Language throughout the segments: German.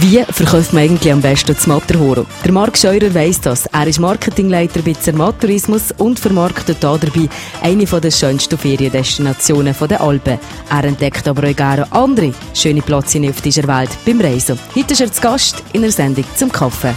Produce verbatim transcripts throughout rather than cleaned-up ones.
Wie verkauft man eigentlich am besten das Matterhorn? Der Marc Scheurer weiss das. Er ist Marketingleiter bei Zermatt Tourismus und vermarktet hier dabei eine der schönsten Feriendestinationen der Alpen. Er entdeckt aber auch gerne andere schöne Plätze auf dieser Welt beim Reisen. Heute ist er zu Gast in der Sendung «Zum Kaffee».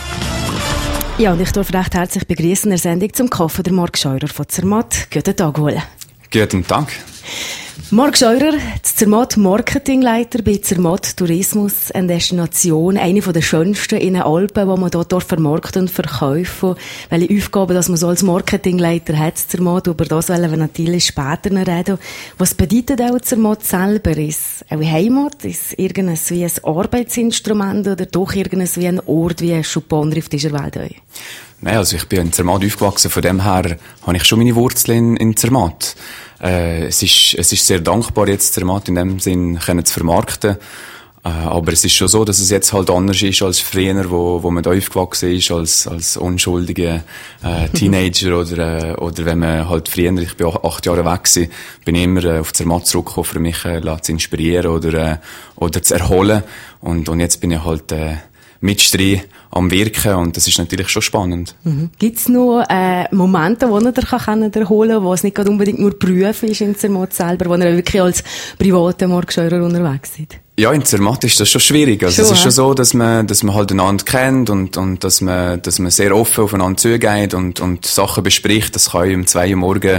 Ja, und ich darf recht herzlich begrüßen in der Sendung «Zum Kaffee» der Marc Scheurer von Zermatt. Guten Tag wohl. Guten Tag. Marc Scheurer, Zermatt Marketingleiter bei Zermatt Tourismus, eine Destination, eine der schönsten in den Alpen, die man dort vermarkten und verkaufen. Welche Aufgaben, dass man so als Marketingleiter hat, Zermatt, über das wollen wir natürlich später noch reden. Was bedeutet auch Zermatt selber? Ist auch Heimat? Ist irgendwas wie ein Arbeitsinstrument oder doch irgendwas wie ein Ort, wie ein Schuppan auf dieser Welt? Nein, also ich bin in Zermatt aufgewachsen, von dem her habe ich schon meine Wurzeln in, in Zermatt. Äh, es ist, es ist sehr dankbar, jetzt Zermatt in dem Sinn können zu vermarkten. Äh, aber es ist schon so, dass es jetzt halt anders ist als früher, wo, wo man da aufgewachsen ist, als, als unschuldige, äh, Teenager oder, äh, oder wenn man halt früher, ich bin auch acht Jahre weg gewesen, bin ich immer äh, auf Zermatt zurückgekommen, für mich, äh, zu inspirieren oder, äh, oder zu erholen. Und, und jetzt bin ich halt, äh, mitstrein am Wirken und das ist natürlich schon spannend. Mhm. Gibt es noch äh, Momente, wo ihr euch erholen kann, wo es nicht unbedingt nur Berufe ist in Zermatt selber, wo ihr wirklich als privater Marc Scheurer unterwegs seid? Ja, in Zermatt ist das schon schwierig. Also, schon, es ist schon so, dass man, dass man halt einander kennt und, und, dass man, dass man sehr offen aufeinander zugeht und, und Sachen bespricht. Das kann um zwei Uhr morgens,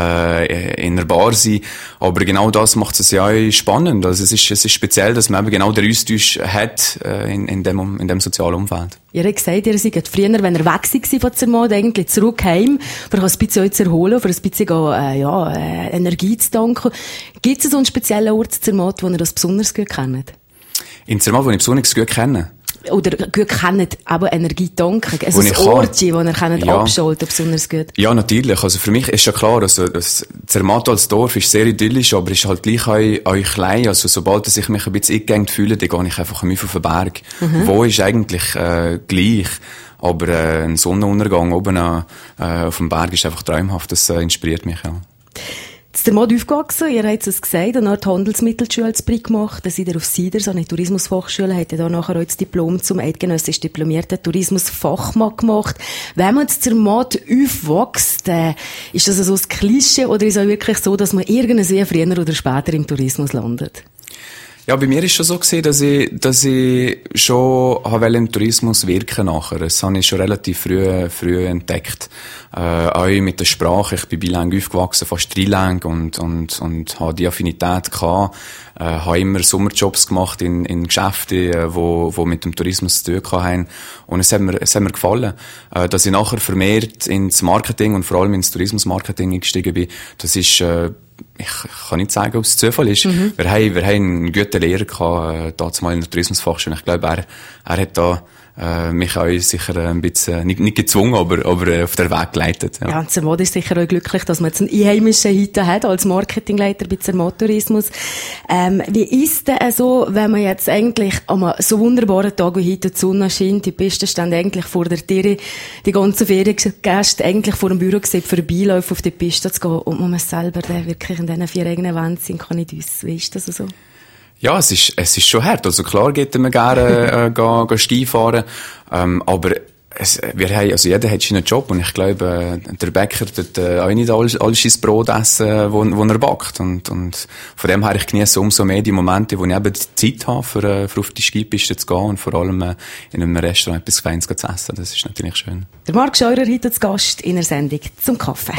äh, in einer Bar sein. Aber genau das macht es ja auch spannend. Also, es ist, es ist speziell, dass man eben genau den Austausch hat, äh, in, in dem, in dem sozialen Umfeld. Ihr habt gesagt, ihr seid früher, wenn ihr weg war von Zermatt, eigentlich zurück heim, für ein bisschen zu erholen, für ein bisschen, äh, ja, äh, Energie zu tanken. Gibt es so einen speziellen Ort in Zermatt, wo ihr das besonders gut kennt? In Zermatt, wo ich besonders gut kenne? Oder gut kennt, aber Energie tanken. Also ein Ort, wo ihr kennt, ja. Abschalten, besonders gut. Ja, natürlich. Also für mich ist ja klar, also, das Zermatt als Dorf ist sehr idyllisch, aber ist halt gleich auch, auch klein. Also sobald ich mich ein bisschen eingegangen fühle, dann gehe ich einfach auf den Berg. Mhm. Wo ist eigentlich, äh, gleich. Aber, äh, ein Sonnenuntergang oben äh, auf dem Berg ist einfach traumhaft. Das äh, inspiriert mich, ja. Jetzt ist der Mod aufgewachsen, ihr habt es gesagt, und hat die Handelsmittelschule als Brick gemacht, dann seid ihr auf Siders, an der Tourismusfachschule, habt ihr da nachher auch das Diplom zum eidgenössisch diplomierten Tourismusfachmann gemacht. Wenn man jetzt der Mod aufwächst, äh, ist das so ein Klischee, oder ist es auch wirklich so, dass man irgendwie früher oder später im Tourismus landet? Ja, bei mir ist schon so gewesen, dass ich, dass ich schon habe im Tourismus wirken nachher. Das habe ich schon relativ früh, früh entdeckt. Äh, auch mit der Sprache. Ich bin bilang aufgewachsen, fast dreilang und, und, und habe die Affinität gehabt. Äh, habe immer Sommerjobs gemacht in, in Geschäften, äh, wo, wo mit dem Tourismus zu tun hatten. Und es hat mir, es hat mir gefallen. Äh, dass ich nachher vermehrt ins Marketing und vor allem ins Tourismusmarketing eingestiegen bin, das ist, äh, ich kann nicht sagen, ob es Zufall ist. Mhm. Wir haben, wir haben einen guten Lehrer gehabt, äh, damals mal in der Tourismusfachschule. Ich glaube, er, er hat da, äh, mich auch sicher ein bisschen, nicht, nicht gezwungen, aber, aber äh, auf der Weg geleitet. Ja, ja, und Zermatt ist sicher auch glücklich, dass man jetzt einen Einheimischen heute hat, als Marketingleiter bei Zermatt Tourismus. Ähm, wie ist denn so, wenn man jetzt eigentlich an so wunderbaren Tag wie heute die Sonne scheint, die Pisten stehen eigentlich vor der Tür, die ganzen Feriengäste eigentlich vor dem Büro gesehen, vorbeilaufen auf die Piste zu gehen und man selber dann wirklich in diesen vier eigenen Wänden sind, kann nicht wissen. Wie ist das so? Ja, es ist, es ist schon hart. Also klar geht man gerne, äh, gehen, gehen Ski fahren. Ähm, aber es, wir haben, also jeder hat seinen Job und ich glaube, äh, der Bäcker tut äh, auch nicht alles, alles sein Brot essen, wo, wo er backt. Und, und von dem her, ich genieße umso mehr die Momente, wo ich eben die Zeit habe, für, äh, für auf die Skipiste zu gehen und vor allem äh, in einem Restaurant etwas Feines zu essen. Das ist natürlich schön. Der Marc Scheurer heute als Gast in der Sendung «Zum Kaffee».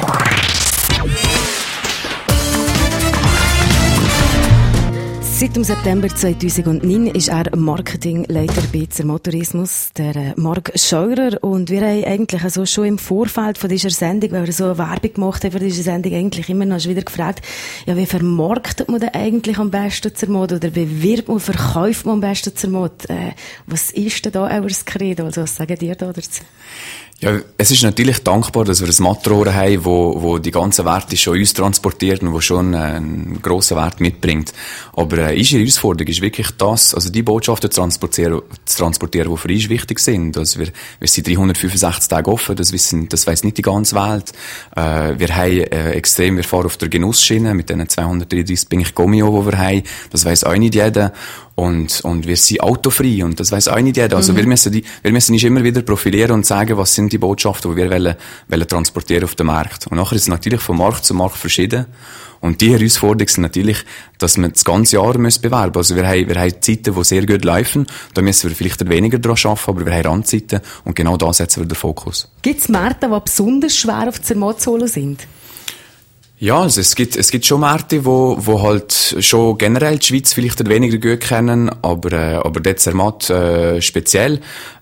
Seit dem September zweitausendneun ist er Marketingleiter bei Zermatt Tourismus, der Marc Scheurer. Und wir haben eigentlich also schon im Vorfeld von dieser Sendung, weil wir so Werbung gemacht haben für diese Sendung, eigentlich immer noch wieder gefragt, ja, wie vermarktet man denn eigentlich am besten Zermatt? Oder bewirbt man, verkauft man am besten Zermatt? Äh, was ist denn da euer Credo? Also, was sagen ihr da dazu? Ja, es ist natürlich dankbar, dass wir ein Matterhorn haben, wo, wo die ganzen Werte schon uns transportiert und wo schon einen grossen Wert mitbringt. Aber äh, äh, ist ihre Herausforderung, ist wirklich das, also die Botschaften zu transportieren, zu transportieren, die für uns wichtig sind. Also wir, wir sind dreihundertfünfundsechzig Tage offen, das wissen, das weiss nicht die ganze Welt. Äh, wir haben äh, extrem, wir fahren auf der Genussschiene mit diesen zweihundertdreiunddreißig Bing Gomio, die wir haben. Das weiss auch nicht jeder. Und, und wir sind autofrei und das weiss auch nicht jeder. Also mhm. wir müssen die, wir müssen uns immer wieder profilieren und sagen, was sind die Botschaften, die wir wollen, wollen transportieren auf den Markt. Und nachher ist es natürlich von Markt zu Markt verschieden. Und die Herausforderung ist natürlich, dass wir das ganze Jahr müssen bewerben. Also wir haben, wir haben Zeiten, die sehr gut laufen. Da müssen wir vielleicht weniger dran arbeiten, aber wir haben Randzeiten. Und genau da setzen wir den Fokus. Gibt es Märkte, die besonders schwer auf Zermatt zu holen sind? Ja, also es gibt, es gibt schon Märkte, wo, wo halt schon generell die Schweiz vielleicht weniger gut kennen, aber, äh, aber dort Zermatt, äh, speziell.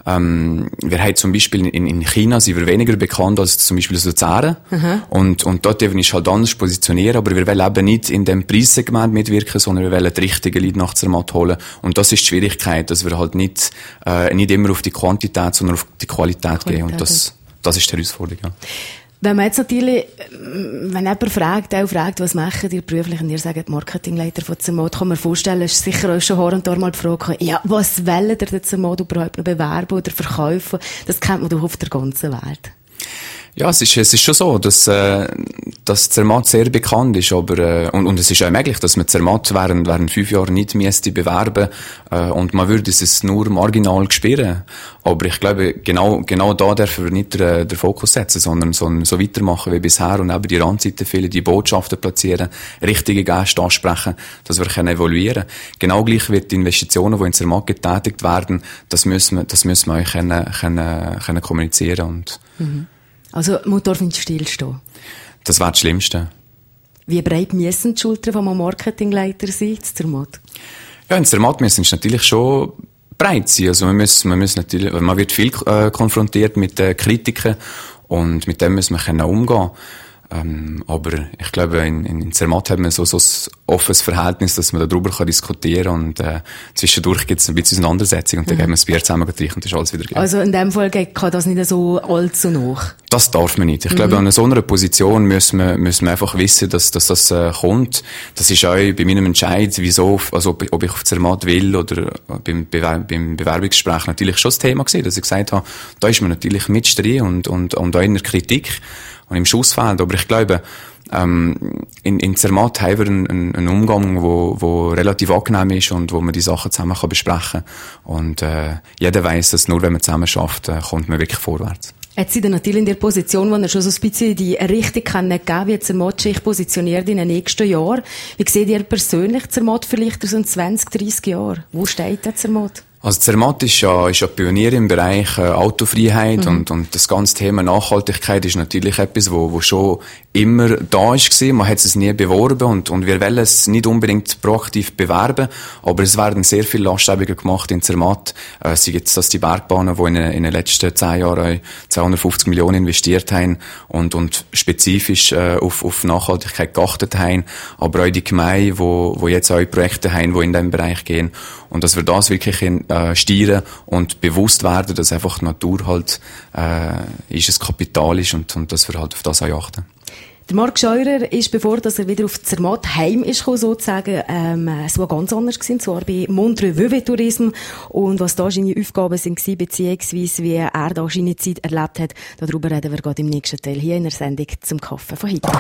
Ähm, wir haben zum Beispiel in, in China sind wir weniger bekannt als zum Beispiel Luzern. Mhm. Und, und dort eben ist halt anders positionieren, aber wir wollen eben nicht in dem Preissegment mitwirken, sondern wir wollen die richtigen Leute nach Zermatt holen. Und das ist die Schwierigkeit, dass wir halt nicht, äh, nicht immer auf die Quantität, sondern auf die Qualität, Qualität gehen. Und das, das ist die Herausforderung, ja. Wenn man jetzt natürlich, wenn jemand fragt, auch fragt, was machen ihr beruflich, und ihr sagt Marketingleiter von Zermatt, kann man vorstellen, ist sicher auch schon Haar und Haar mal die Frage, ja, was wollen ihr denn Zermatt überhaupt noch bewerben oder verkaufen? Das kennt man doch auf der ganzen Welt. Ja, es ist, es ist schon so, dass, äh, dass Zermatt sehr bekannt ist, aber, äh, und, und es ist auch möglich, dass man Zermatt während, während fünf Jahren nicht müsste bewerben, äh, und man würde es nur marginal spüren. Aber ich glaube, genau, genau da dürfen wir nicht den, den Fokus setzen, sondern, sondern so weitermachen wie bisher und eben die Randzeiten fehlen, die Botschaften platzieren, richtige Gäste ansprechen, dass wir können evaluieren. Genau gleich wird die Investitionen, die in Zermatt getätigt werden, das müssen wir, das müssen wir auch können, können, können kommunizieren und, mhm. Also, Motor findet stillstehen. Das wäre das Schlimmste. Wie breit müssen die Schultern von einem Marketingleiter sein, in Zermatt? Ja, in Zermatt müssen es natürlich schon breit sein. Also, man muss, man muss natürlich, man wird viel, äh, konfrontiert mit äh, Kritiken und mit dem müssen wir können umgehen. Ähm, aber ich glaube, in, in, in Zermatt hat man so, so ein offenes Verhältnis, dass man darüber kann diskutieren kann und äh, zwischendurch gibt es ein bisschen Auseinandersetzung und dann mhm. gehen wir das Bier zusammen trinken und das ist alles wieder gut. Also in dem Fall kann das nicht so allzu nach? Das darf man nicht. Ich mhm. glaube, an so einer Position müssen wir, müssen wir einfach wissen, dass, dass das äh, kommt. Das ist auch bei meinem Entscheid, wieso, also ob, ob ich auf Zermatt will oder beim, Bewer- beim Bewerbungsgespräch natürlich schon das Thema gewesen, dass ich gesagt habe, da ist man natürlich mit drin und, und, und auch in der Kritik und im Schussfeld. Aber ich glaube, ähm, in, in Zermatt haben wir einen, einen Umgang, wo, wo relativ angenehm ist und wo man die Sachen zusammen kann besprechen kann. Und äh, jeder weiss, dass nur wenn man zusammen schafft, äh, kommt man wirklich vorwärts. Jetzt sind ihr natürlich in der Position, wo ihr schon so ein bisschen die Richtung geben kann, wie Zermatt sich positioniert in den nächsten Jahren. Wie seht ihr persönlich Zermatt vielleicht in so zwanzig, dreissig Jahren? Wo steht der Zermatt? Also Zermatt ist ja, ist ja Pionier im Bereich äh, Autofreiheit mhm. und, und das ganze Thema Nachhaltigkeit ist natürlich etwas, wo, wo schon immer da ist gewesen. Man hat es nie beworben und, und wir wollen es nicht unbedingt proaktiv bewerben, aber es werden sehr viele Lastschreibungen gemacht in Zermatt. Äh, sei jetzt das die Bergbahnen, die in, in den letzten zehn Jahren zweihundertfünfzig Millionen investiert haben und, und spezifisch äh, auf, auf Nachhaltigkeit geachtet haben, aber auch die Gemeinden, wo, wo jetzt auch Projekte haben, die in diesem Bereich gehen. Und dass wir das wirklich in, äh, steuern und bewusst werden, dass einfach die Natur halt äh, ist, ein Kapital ist und, und dass wir halt auf das auch achten. Der Marc Scheurer ist, bevor dass er wieder auf Zermatt heim ist, sozusagen, ähm, es war ganz anders gewesen, zwar bei Montreux Veuve Tourisme und was da seine Aufgaben sind, beziehungsweise wie er da seine Zeit erlebt hat, darüber reden wir gerade im nächsten Teil hier in der Sendung zum Kaffee von heute.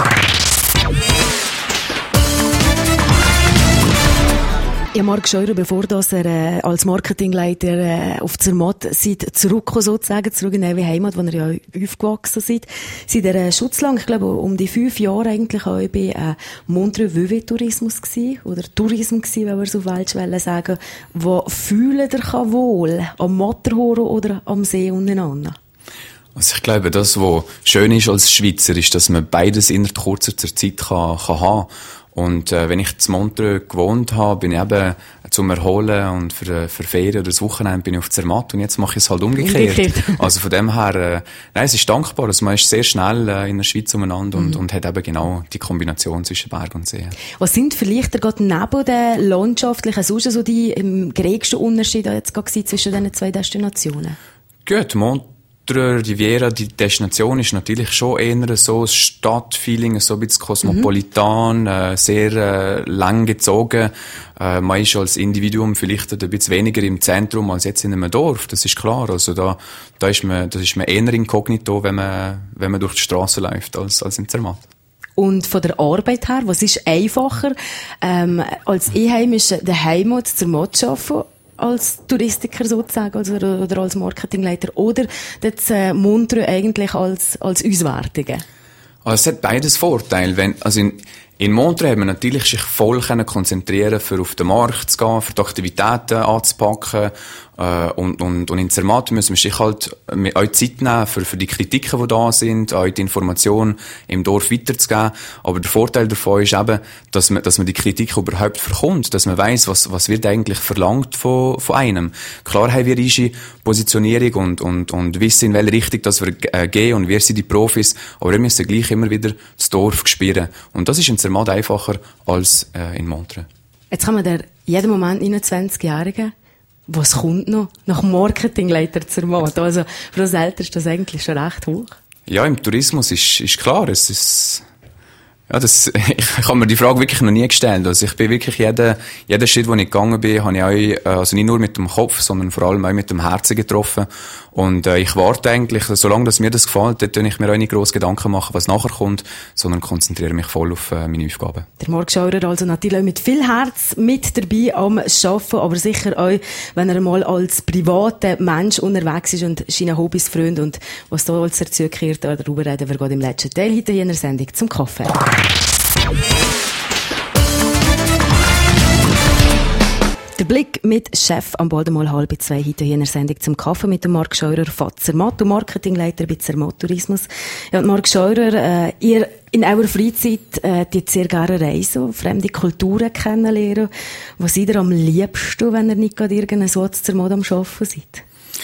Ja, Marc Scheurer, bevor dass er äh, als Marketingleiter äh, auf Zermatt seid, zurückgekommen sozusagen, zurück in eure Heimat, wo ihr ja aufgewachsen seid, seid ihr äh, schutzlang, ich glaube, um die fünf Jahre eigentlich auch bei äh, Montreux Veuve Tourismus gsi oder Tourismus gsi, wenn wir so falsch sagen. Wo fühlt ihr euch wohl? Am Matterhorn oder am See untereinander? Also ich glaube, das, was schön ist als Schweizer, ist, dass man beides innerhalb kurzer Zeit kann, kann haben. Und äh, wenn ich zu Montreux gewohnt habe, bin ich eben zum Erholen und für, für Ferien oder das Wochenende bin ich auf Zermatt und jetzt mache ich es halt umgekehrt. umgekehrt. Also von dem her, äh, nein, es ist dankbar. Also man ist sehr schnell äh, in der Schweiz umeinander mhm. und, und hat eben genau die Kombination zwischen Berg und See. Was sind vielleicht gerade neben den landschaftlichen, sonst so die ähm, geringsten Unterschiede jetzt gerade zwischen diesen zwei Destinationen? Gut, Mont Montreux, Riviera, die Destination ist natürlich schon eher so ein Stadtfeeling, so ein bisschen kosmopolitan, mhm. äh, sehr äh, lang gezogen. Äh, man ist als Individuum vielleicht ein bisschen weniger im Zentrum als jetzt in einem Dorf, das ist klar. Also da, da ist man, das ist man eher inkognito, wenn man, wenn man durch die Straße läuft, als, als in Zermatt. Und von der Arbeit her, was ist einfacher, ähm, als Einheimischer daheim zu Zermatt zu arbeiten, als Touristiker sozusagen, also, oder, oder als Marketingleiter, oder das äh, Montreux eigentlich als, als Auswärtige? Also es hat beides Vorteile. Wenn, also in, in Montreux hat man natürlich sich voll können konzentrieren, für auf den Markt zu gehen, für die Aktivitäten anzupacken. Äh, und, und, und in Zermatt müssen wir sich halt auch Zeit nehmen für, für die Kritiken, die da sind, auch die Informationen im Dorf weiterzugeben. Aber der Vorteil davon ist eben, dass man, dass man die Kritik überhaupt verkommt, dass man weiss, was, was wird eigentlich verlangt von, von einem. Klar haben wir unsere Positionierung und, und, und wissen, in welche Richtung dass wir äh, gehen und wir sind die Profis, aber wir müssen gleich immer wieder das Dorf spüren. Und das ist in Zermatt einfacher als äh, in Montreux. Jetzt kann man der jeden Moment einundzwanzigjährigen was kommt noch? Nach Marketingleiter Zermatt. Also, für das Alter ist das eigentlich schon recht hoch. Ja, im Tourismus ist, ist klar, es ist, ja, das, ich habe mir die Frage wirklich noch nie gestellt. Also, ich bin wirklich jeden, jeden Schritt, wo ich gegangen bin, habe ich auch, also nicht nur mit dem Kopf, sondern vor allem auch mit dem Herzen getroffen. Und, äh, ich warte eigentlich, solange das mir das gefällt, dann tue ich mir auch nicht gross Gedanken machen, was nachher kommt, sondern konzentriere mich voll auf äh, meine Aufgaben. Der Marc Scheurer also natürlich auch mit viel Herz mit dabei am Arbeiten, aber sicher auch, wenn er mal als privater Mensch unterwegs ist und seine Hobbys freund und was da alles dazugehört, darüber reden wir gerade im letzten Teil heute hier in der Sendung zum Kaffee. Der Blick mit Chef am bald mal halb zwei heute hier in der Sendung zum Kaffee mit dem Marc Scheurer von Zermatt, Marketingleiter bei Zermatt Tourismus. Ja, und Marc Scheurer, äh, ihr in eurer Freizeit äh, die sehr gerne reisen, fremde Kulturen kennenlernen. Was seid ihr am liebsten, wenn ihr nicht gerade irgendein so zu Zermatt am Arbeiten seid?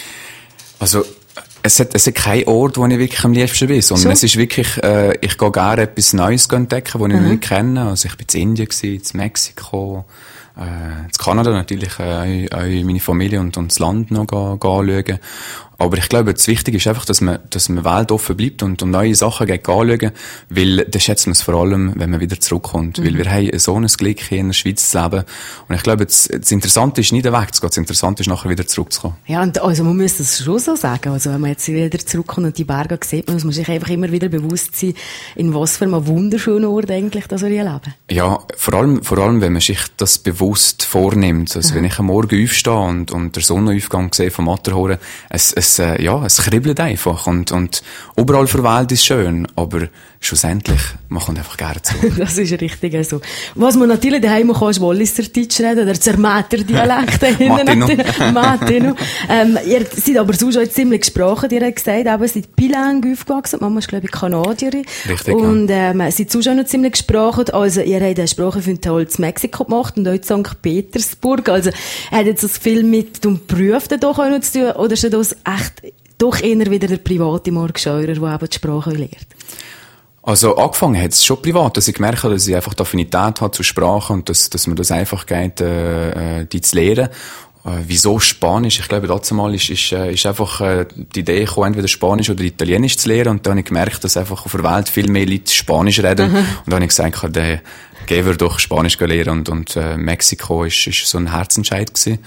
Also Es hat, es hat keinen Ort, wo ich wirklich am liebsten bin, sondern so. Es ist wirklich, äh, ich gehe gerne etwas Neues entdecken, das ich mhm. noch nicht kenne. Also ich bin in Indien gewesen, in Mexiko, äh, in Kanada natürlich, äh, auch meine Familie und, und das Land noch ga, ga anschauen. Aber ich glaube, das Wichtige ist einfach, dass man, dass man weltoffen bleibt und, und neue Sachen geht anschauen, weil dann schätzt man es vor allem, wenn man wieder zurückkommt. Mhm. Weil wir haben so ein Glück hier in der Schweiz zu leben. Und ich glaube, das, das Interessante ist nicht wegzugehen, das Interessante ist nachher wieder zurückzukommen. Ja, und also man muss das schon so sagen. Also wenn man jetzt wieder zurückkommt und die Berge sieht, muss man sich einfach immer wieder bewusst sein, in was für einem wunderschönen Ort eigentlich das wir hier leben. Ja, vor allem, vor allem, wenn man sich das bewusst vornimmt. Also mhm. wenn ich am Morgen aufstehe und, und der Sonnenaufgang sehe vom Matterhorn, es, es Es, äh, ja, es kribbelt einfach und, und überall für die Welt ist schön, aber schlussendlich, man kommt einfach gerne zu. Das ist richtig so. Was man natürlich daheim kann, ist Walliser Deutsch reden, oder Zermatter Dialekt. Matino. Matino. ähm, ihr seid aber sonst auch ziemlich gesprochen, ihr habt gesagt, eben, ihr seid bilingue aufgewachsen, Mama ist, glaube ich, Kanadierin. Richtig, und, ähm, seid sonst auch noch ziemlich gesprochen, also ihr habt eine Sprachaufenthalt in Mexiko gemacht und auch in Sankt Petersburg, also hat jetzt das viel mit dem Beruf da doch auch noch zu tun, oder ist das echt doch eher wieder der private Marc Scheurer, der eben die Sprache lernt? Also angefangen hat es schon privat, dass ich gemerkt habe, dass ich einfach die Affinität habe zur Sprache und dass, dass mir das einfach geht, äh, die zu lernen. Äh, wieso Spanisch? Ich glaube, dazu mal ist, ist, äh, ist einfach äh, die Idee gekommen, entweder Spanisch oder Italienisch zu lernen. Und dann habe ich gemerkt, dass einfach auf der Welt viel mehr Leute Spanisch reden. Mhm. Und dann habe ich gesagt, dann gehen wir doch Spanisch lernen. Und, und äh, Mexiko ist, ist so ein Herzentscheid gewesen.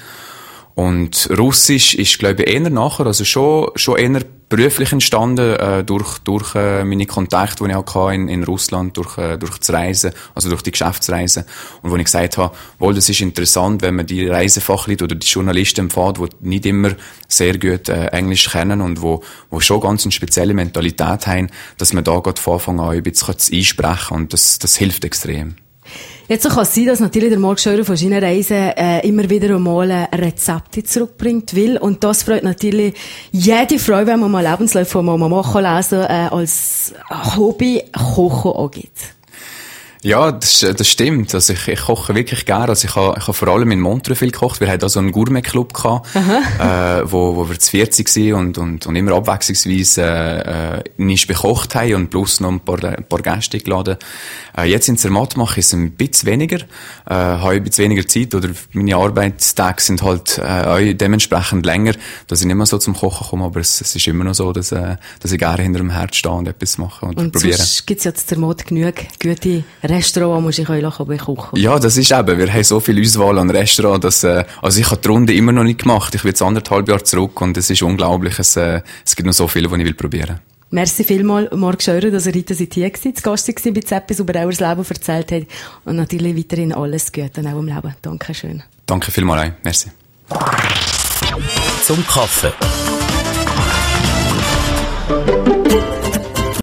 Und Russisch ist, glaube ich, eher nachher, also schon, schon eher beruflich entstanden, äh, durch, durch, äh, meine Kontakte, die ich hatte in, in Russland, durch, äh, durch das Reisen, also durch die Geschäftsreisen. Und wo ich gesagt habe, wohl, das ist interessant, wenn man die Reisefachleute oder die Journalisten empfängt, die nicht immer sehr gut, äh, Englisch kennen und wo, wo schon ganz eine spezielle Mentalität haben, dass man da gerade von Anfang an ein bisschen einsprechen kann. Und das, das hilft extrem. Jetzt kann es sein, dass natürlich der Marc Scheurer von seinen Reisen äh, immer wieder einmal Rezepte zurückbringt will. Und das freut natürlich jede Frau, wenn man mal Lebensläufe von Mama machen lesen, äh, als Hobby Kochen angeht. Ja, das, das stimmt. Also ich, ich koche wirklich gerne. Also ich habe, ich habe vor allem in Montreux viel gekocht. Wir hatten auch so einen Gourmet-Club gehabt, äh, wo, wo wir zu vierzig waren und, und, und immer abwechslungsweise äh, nicht bekocht haben und plus noch ein paar, ein paar Gäste geladen. Äh, jetzt in Zermatt mache ich es ein bisschen weniger. Äh, habe ein bisschen weniger Zeit oder meine Arbeitstage sind halt äh, auch dementsprechend länger, dass ich nicht mehr so zum Kochen komme. Aber es, es ist immer noch so, dass, äh, dass ich gerne hinter dem Herd stehe und etwas mache und, und probiere. Und sonst gibt es ja zu Zermatt genug gute Restaurant, muss ich euch kochen. Ja, das ist eben. Wir haben so viel Auswahl an Restaurants, dass, äh, also ich habe die Runde immer noch nicht gemacht. Ich bin jetzt anderthalb Jahre zurück und es ist unglaublich. Es, äh, es gibt noch so viele, die ich will probieren. Merci vielmals, Marc Scheurer, dass ihr heute hier war, zu Gast war, bei Zeppis über euer Leben erzählt hat und natürlich weiterhin alles Gute auch im Leben. Dankeschön. Danke vielmals. Merci. Zum Kaffee.